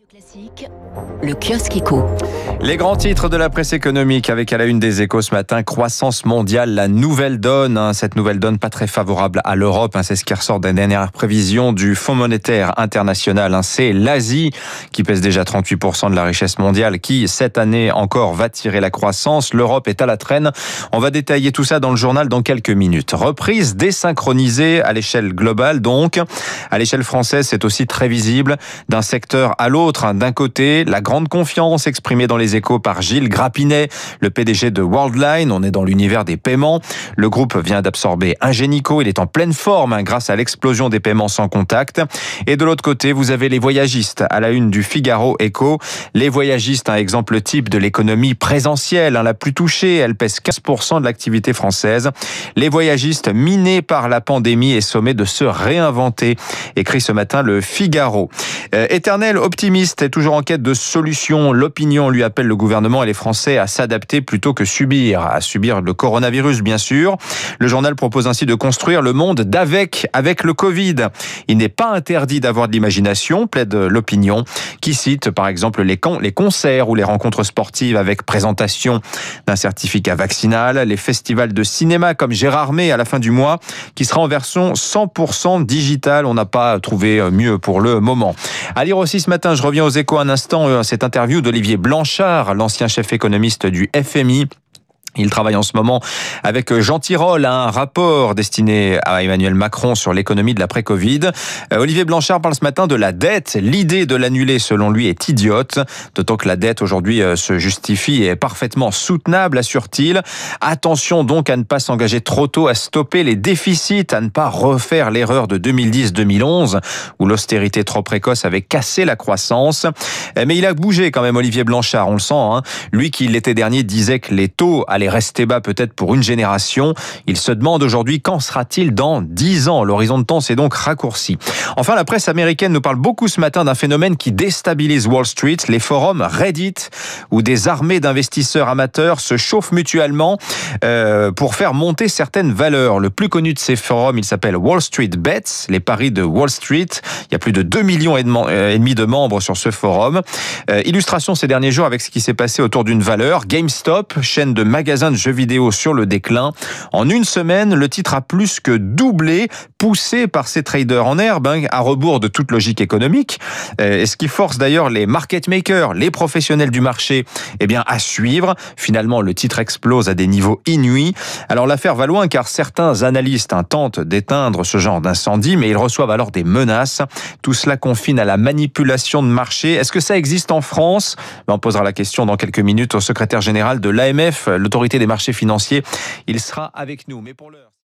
Classique, le kiosque éco. Les grands titres de la presse économique avec à la une des Échos ce matin, croissance mondiale, la nouvelle donne. Cette nouvelle donne pas très favorable à l'Europe. C'est ce qui ressort des dernières prévisions du Fonds monétaire international. C'est l'Asie qui pèse déjà 38% de la richesse mondiale qui, cette année encore, va tirer la croissance. L'Europe est à la traîne. On va détailler tout ça dans le journal dans quelques minutes. Reprise désynchronisée à l'échelle globale donc. À l'échelle française, c'est aussi très visible d'un secteur à l'autre. D'un côté, la grande confiance exprimée dans les Échos par Gilles Grappinet, le PDG de Worldline. On est dans l'univers des paiements. Le groupe vient d'absorber Ingenico. Il est en pleine forme grâce à l'explosion des paiements sans contact. Et de l'autre côté, vous avez les voyagistes à la une du Figaro Écho. Les voyagistes, un exemple type de l'économie présentielle, la plus touchée. Elle pèse 15% de l'activité française. Les voyagistes minés par la pandémie et sommés de se réinventer, écrit ce matin le Figaro. Éternel optimiste est toujours en quête de solutions. L'opinion lui appelle le gouvernement et les Français à s'adapter plutôt que subir. À subir le coronavirus, bien sûr. Le journal propose ainsi de construire le monde avec le Covid. Il n'est pas interdit d'avoir de l'imagination, plaide l'opinion, qui cite par exemple les concerts ou les rencontres sportives avec présentation d'un certificat vaccinal, les festivals de cinéma comme Gérardmer à la fin du mois, qui sera en version 100% digitale. On n'a pas trouvé mieux pour le moment. À lire aussi ce matin, je reviens aux Échos un instant, cette interview d'Olivier Blanchard, l'ancien chef économiste du FMI. Il travaille en ce moment avec Jean Tirole, un rapport destiné à Emmanuel Macron sur l'économie de l'après-Covid. Olivier Blanchard parle ce matin de la dette. L'idée de l'annuler, selon lui, est idiote. D'autant que la dette, aujourd'hui, se justifie et est parfaitement soutenable, assure-t-il. Attention donc à ne pas s'engager trop tôt, à stopper les déficits, à ne pas refaire l'erreur de 2010-2011, où l'austérité trop précoce avait cassé la croissance. Mais il a bougé quand même, Olivier Blanchard, on le sent. Lui qui, l'été dernier, disait que les taux allaient rester bas peut-être pour une génération. Il se demande aujourd'hui qu'en sera-t-il dans 10 ans. L'horizon de temps s'est donc raccourci. Enfin, la presse américaine nous parle beaucoup ce matin d'un phénomène qui déstabilise Wall Street, les forums Reddit, où des armées d'investisseurs amateurs se chauffent mutuellement pour faire monter certaines valeurs. Le plus connu de ces forums, il s'appelle Wall Street Bets, les paris de Wall Street. Il y a plus de 2,5 millions de membres sur ce forum. Illustration ces derniers jours avec ce qui s'est passé autour d'une valeur. GameStop, chaîne de magasins de jeux vidéo sur le déclin. En une semaine, le titre a plus que doublé, poussé par ces traders en herbe, à rebours de toute logique économique. Ce qui force d'ailleurs les market makers, les professionnels du marché, à suivre. Finalement, le titre explose à des niveaux inouïs. Alors l'affaire va loin car certains analystes tentent d'éteindre ce genre d'incendie, mais ils reçoivent alors des menaces. Tout cela confine à la manipulation de marché. Est-ce que ça existe en France ? On posera la question dans quelques minutes au secrétaire général de l'AMF, l'autorité des marchés financiers. Il sera avec nous. Mais pour l'heure...